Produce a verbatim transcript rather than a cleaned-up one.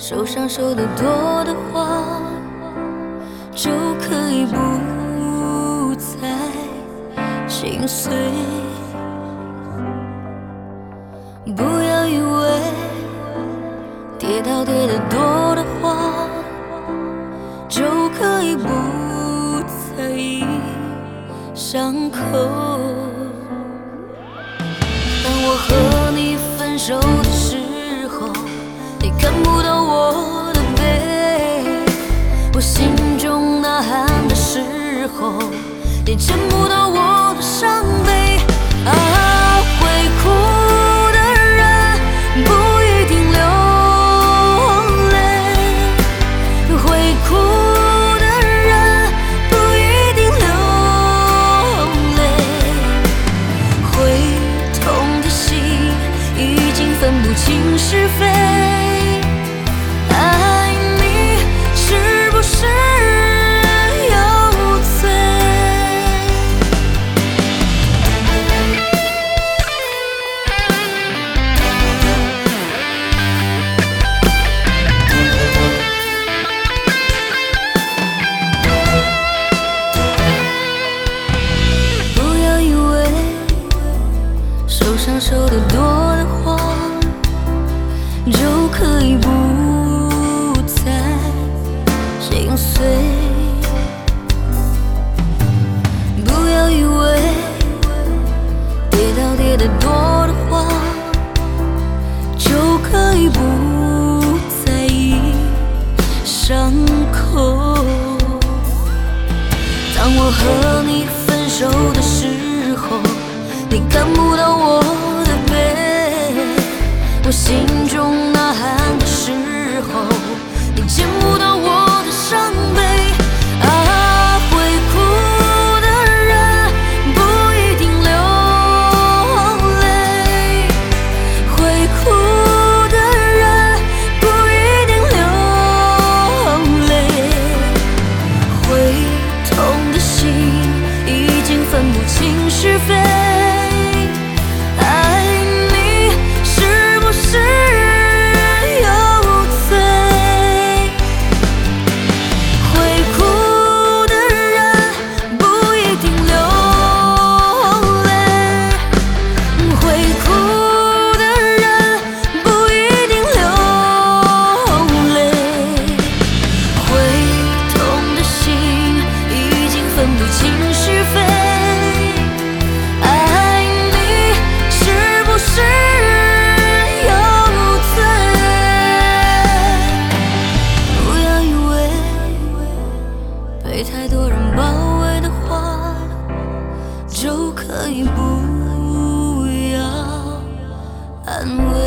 手上收得多的话，就可以不再心碎。不要以为跌倒跌得多的话，就可以不在意伤口。当我和你分手的时候，你看不到我的背，我心中呐喊的时候，也见不到我的伤悲。啊，会哭的人不一定流泪，会哭的人不一定流泪，会痛的心已经分不清是非。爱你是不是有罪？不要以为手上收得多的话，就可以不再心碎。不要以为跌倒跌得多的话，就可以不在意伤口。当我和你分手的时候，你看不到我的背，我心中呐喊的时候，你见不到我的伤悲。啊，会哭的人不一定流泪，会哭的人不一定流泪，会痛的心已经分不清是非。被太多人包围的话，就可以不要安慰。